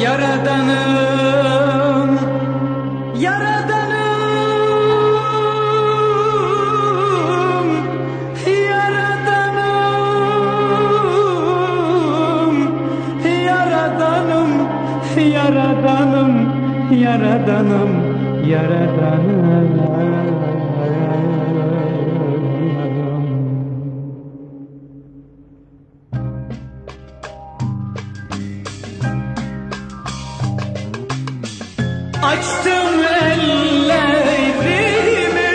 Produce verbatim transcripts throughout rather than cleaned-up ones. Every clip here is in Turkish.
Yaradanım, Yaradanım, Yaradanım, Yaradanım, Yaradanım, Yaradanım, Yaradanım. Açtım ellerimi,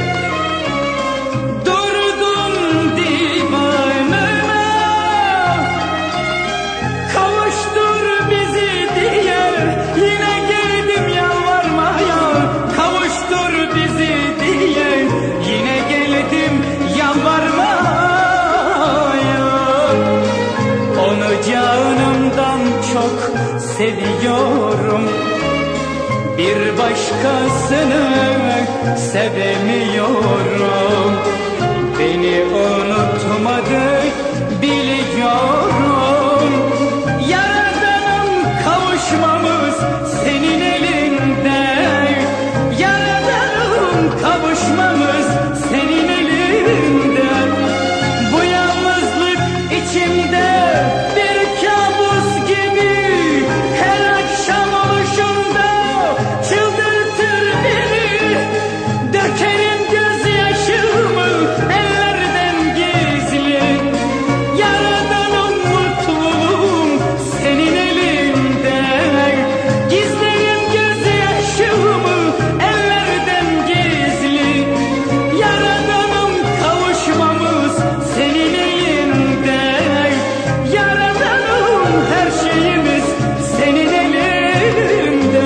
durdum divanıma, kavuştur bizi diye yine geldim yalvarmaya. Kavuştur bizi diye yine geldim yalvarmaya. Onu canımdan çok seviyorum, bir başkasını sevemiyorum. Beni unutmadı biliyorum. Yaradanım, kavuşmamız senin elinde. Yaradanım, kavuşmamız senin elinde. Bu yalnızlık içimde bir kabus gibi, her akşam oluşunda çıldırtır beni. Dökerim gözyaşımı ellerden gizli. Yaradanım, mutluluğum senin elinde. Gizlerim gözyaşımı ellerden gizli. Yaradanım, kavuşmamız senin elinde. Yaradanım, her şeyimiz senin elinde.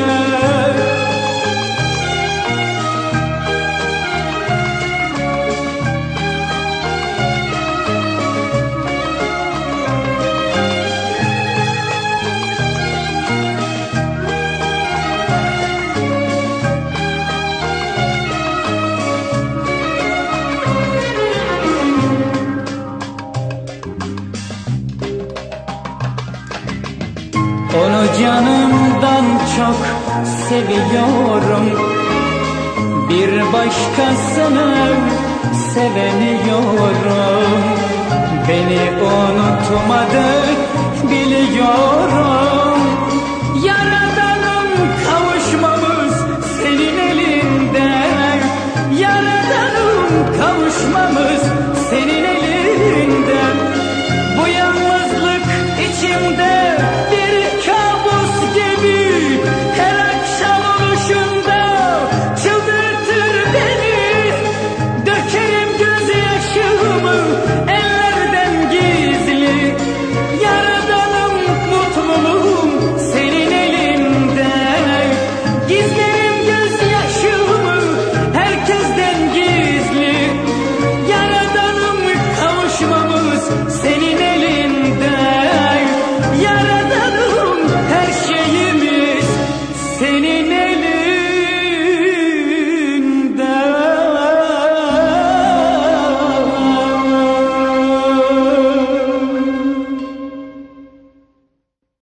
Onu canımdan çok seviyorum, bir başkasını sevemiyorum. Beni unutmadı biliyorum. Yaradanım, kavuşmamız senin elinde. Yaradanım, kavuşmamız senin elinde.